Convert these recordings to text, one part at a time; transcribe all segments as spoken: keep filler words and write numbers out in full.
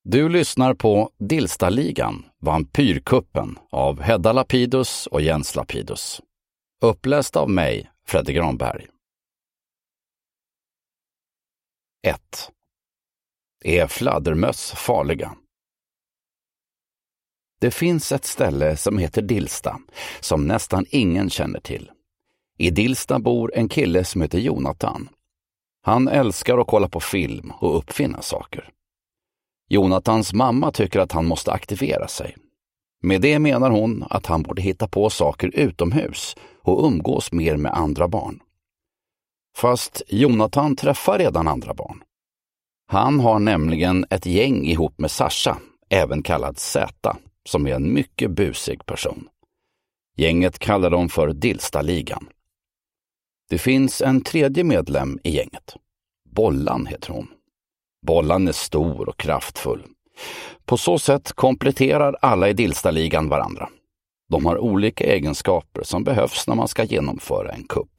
Du lyssnar på Dilstaligan, Vampyrkuppen av Hedda Lapidus och Jens Lapidus. Uppläst av mig, Fredrik Granberg. ett. Är fladdermöss farliga? Det finns ett ställe som heter Dilsta, som nästan ingen känner till. I Dilsta bor en kille som heter Jonathan. Han älskar att kolla på film och uppfinna saker. Jonathans mamma tycker att han måste aktivera sig. Med det menar hon att han borde hitta på saker utomhus och umgås mer med andra barn. Fast Jonathan träffar redan andra barn. Han har nämligen ett gäng ihop med Sasha, även kallad Zäta, som är en mycket busig person. Gänget kallar dem för Dilstaligan. Det finns en tredje medlem i gänget. Bollan heter hon. Bollan är stor och kraftfull. På så sätt kompletterar alla i Dilstaligan varandra. De har olika egenskaper som behövs när man ska genomföra en kupp.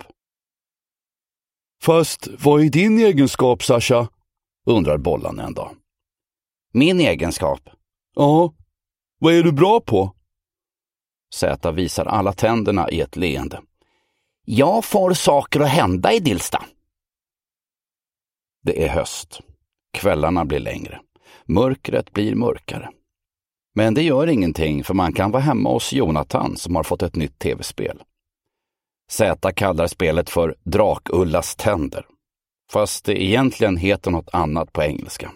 Fast vad är din egenskap, Sasha? Undrar Bollan en dag. Min egenskap? Ja, vad är du bra på? Zäta visar alla tänderna i ett leende. Jag får saker att hända i Dilsta. Det är höst. Kvällarna blir längre. Mörkret blir mörkare. Men det gör ingenting, för man kan vara hemma hos Jonathan som har fått ett nytt tv-spel. Zäta kallar spelet för Drakullas tänder, fast det egentligen heter något annat på engelska.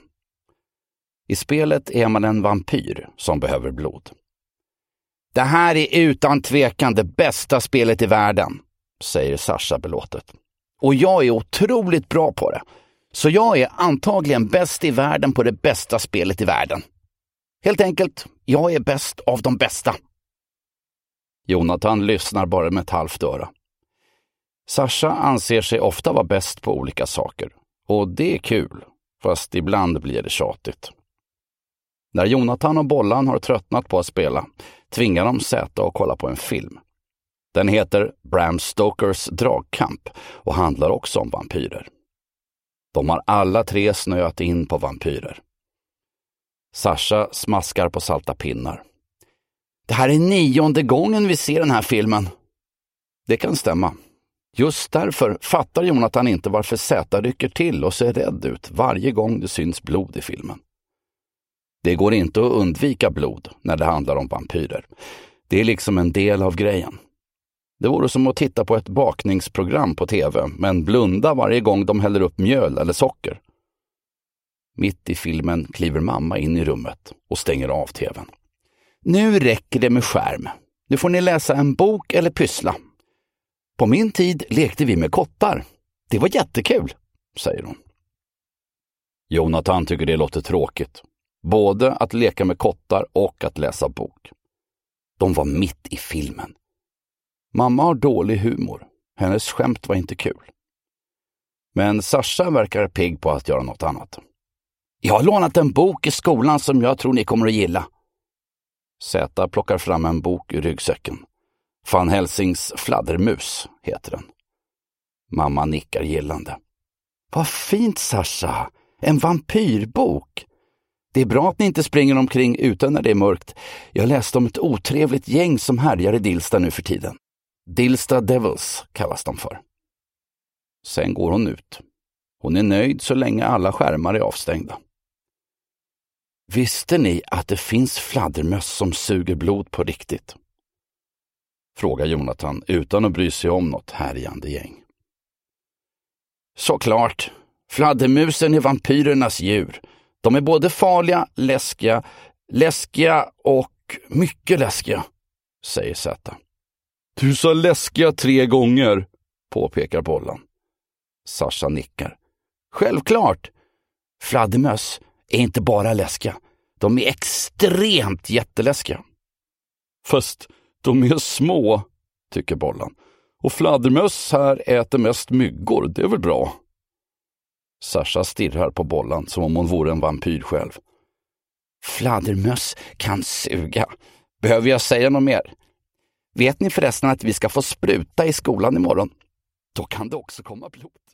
I spelet är man en vampyr som behöver blod. Det här är utan tvekan det bästa spelet i världen, säger Sasha belåtet. Och jag är otroligt bra på det. Så jag är antagligen bäst i världen på det bästa spelet i världen. Helt enkelt, jag är bäst av de bästa. Jonathan lyssnar bara med ett halvt öra. Sasha anser sig ofta vara bäst på olika saker. Och det är kul, fast ibland blir det tjatigt. När Jonathan och Bollan har tröttnat på att spela tvingar de Zäta att kolla på en film. Den heter Bram Stokers dragkamp och handlar också om vampyrer. De har alla tre snöat in på vampyrer. Sasha smaskar på salta pinnar. Det här är nionde gången vi ser den här filmen. Det kan stämma. Just därför fattar Jonathan inte varför Zäta rycker till och ser rädd ut varje gång det syns blod i filmen. Det går inte att undvika blod när det handlar om vampyrer. Det är liksom en del av grejen. Det vore som att titta på ett bakningsprogram på tv, men blunda varje gång de häller upp mjöl eller socker. Mitt i filmen kliver mamma in i rummet och stänger av tvn. Nu räcker det med skärm. Nu får ni läsa en bok eller pyssla. På min tid lekte vi med kottar. Det var jättekul, säger hon. Jonathan tycker det låter tråkigt. Både att leka med kottar och att läsa bok. De var mitt i filmen. Mamma har dålig humor. Hennes skämt var inte kul. Men Sasha verkar pigg på att göra något annat. Jag har lånat en bok i skolan som jag tror ni kommer att gilla. Zäta plockar fram en bok ur ryggsäcken. Van Helsings fladdermus heter den. Mamma nickar gillande. Vad fint, Sasha. En vampyrbok. Det är bra att ni inte springer omkring utan när det är mörkt. Jag läste om ett otrevligt gäng som härjar i Dilsta nu för tiden. Dilsta Devils kallas de för. Sen går hon ut. Hon är nöjd så länge alla skärmar är avstängda. Visste ni att det finns fladdermöss som suger blod på riktigt? Frågar Jonathan utan att bry sig om något härjande gäng. Såklart. Fladdermusen är vampyrernas djur. De är både farliga, läskiga, läskiga och mycket läskiga, säger Zäta. Du sa läskiga tre gånger, påpekar Bollan. Sasha nickar. Självklart. Fladdermöss är inte bara läskiga. De är extremt jätteläskiga. Fast de är små, tycker Bollan. Och fladdermöss här äter mest myggor, det är väl bra. Sasha stirrar på Bollan som om hon vore en vampyr själv. Fladdermöss kan suga. Behöver jag säga något mer? Vet ni förresten att vi ska få spruta i skolan imorgon? Då kan det också komma blod.